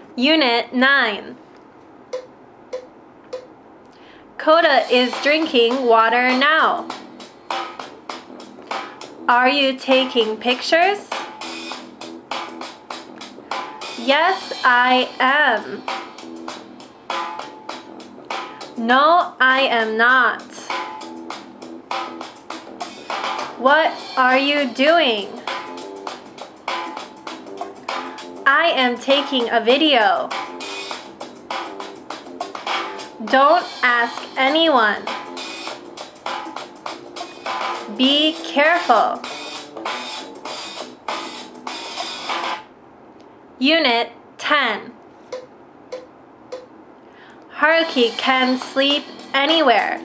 Unit 9. Coda is drinking water now. Are you taking pictures? Yes, I am. No, I am not. What are you doing? I am taking a video. Don't ask anyone. Be careful. Unit 10. Haruki can sleep anywhere.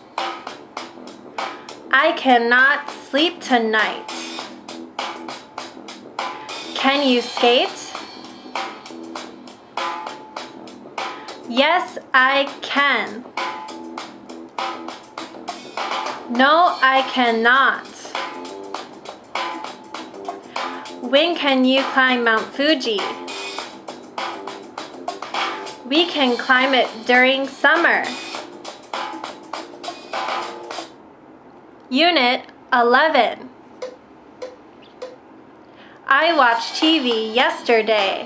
I cannot sleep tonight. Can you skate? Yes, I can. No, I cannot. When can you climb Mount Fuji? We can climb it during summer. Unit 11. I watched TV yesterday.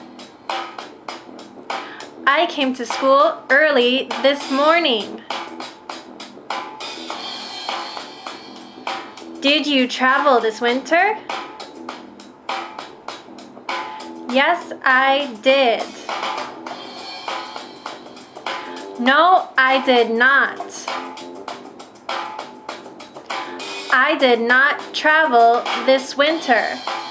I came to school early this morning. Did you travel this winter? Yes, I did. No, I did not. I did not travel this winter.